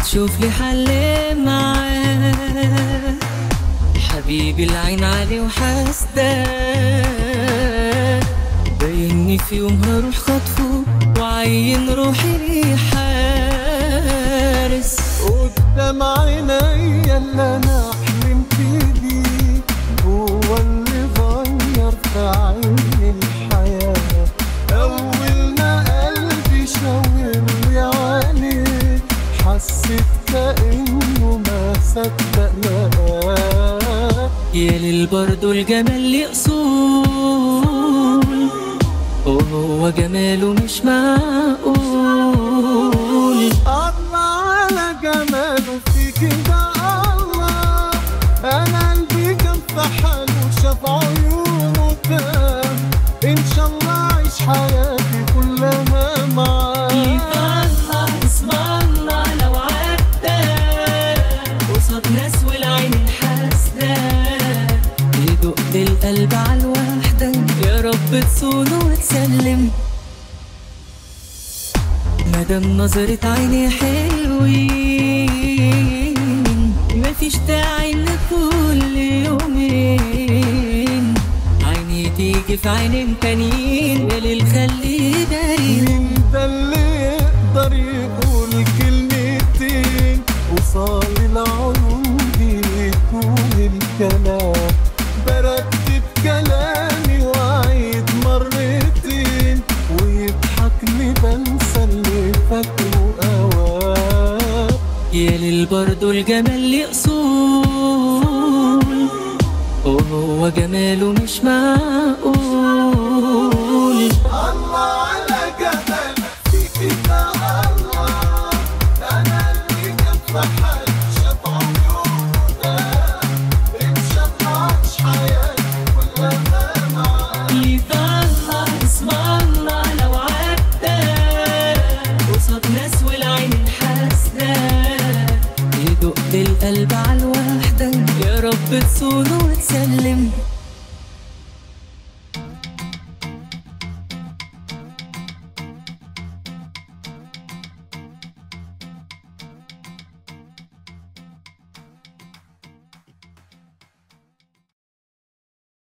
تشوف لي حل معاه. حبيبي العين عليه وحاسده، باينني في يوم هروح خطفه وعين روحي حارس. قدام عينيا اللي انا حلمت بيه، هو اللي غير في عيني الحياة. اول ما قلبي شاور لي عليه، حسيت كأنه ما صدقناه. يا ليل برضه الجمال ليه اصول، وهو جماله مش معقول. الله على جماله فيك ده الله، انا قلبي كان في حاله شاف عيونه تاه. ان شاء الله اعيش حياتي كلها معاه. يطلع اسم الله لو عدى قصاد ناس والعين الحاسده، يدق القلب على الوحده، يا رب تصونه وتسلم. مادام نظرة عيني حلوين، مفيش داعي ان كل يومين عيني تيجي في عينين تانيين. يا ليل خليه داري. مين ده اللي يقدر يقول كلمتين وصال العيون دي طول الكلام؟ برتب كلامي واعيد مرتين، ويضحك لي بنسى اللي فاكره اوام. يا ليل برضه الجمال ليه اصول، وهو جماله مش معقول. الله على جمالك فيك ده الله، انا اللي كان في حالي شاف عيونه ده. ان شاء الله اعيش حياتي كلها معاه. يطلع اسم الله لو عدى قصاد ناس والعين الحاسده، يدق القلب على الوحده، يا رب تصونه وتسلم.